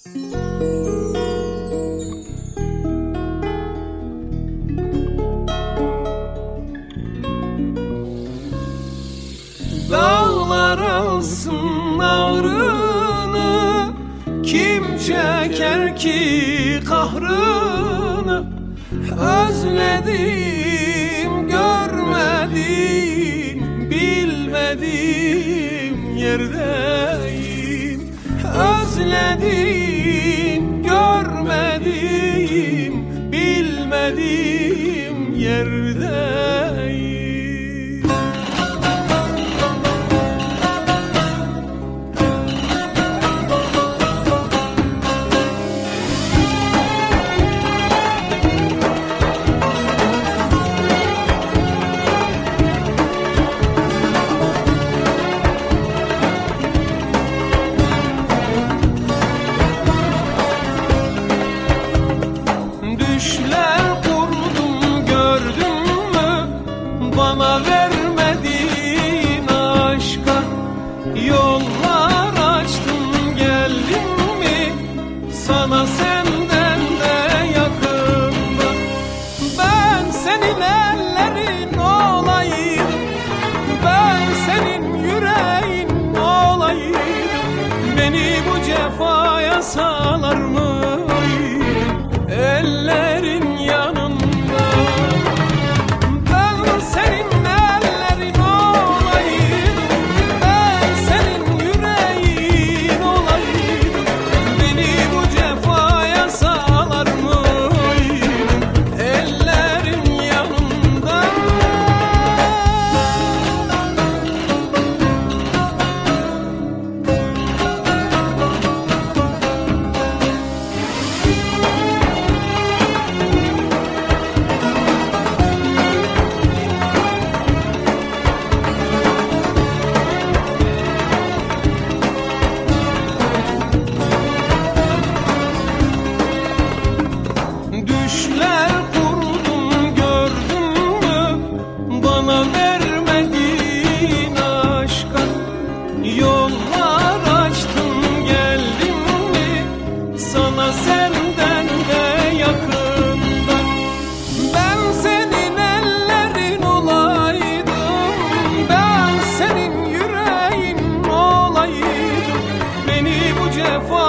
Dağlar alsın ağrını, kim çeker ki kahrını? Özledim, görmedim, bilmedim yerdeyim. Özledim, görmedim, bilmedim yerdeyim. Düşler kurdum, gördün mü? Bana vermedin aşka. Yollar açtım, geldim mi? Sana senden de yakında. Ben senin ellerin olayım, ben senin yüreğin olayım. Beni bu cefaya salar mıydın ellerin yanında? Ben senin ellerin olayım, ben senin yüreğin olayım. Beni bu cefaya salar mıydın ellerin yanında? Düşler kurdum, gördün mü? Bana vermedin aşka. Yollar açtım, geldim mi? Sana senden de yakında. Ben senin ellerin olaydım, ben senin yüreğin olaydım. Beni bu cefa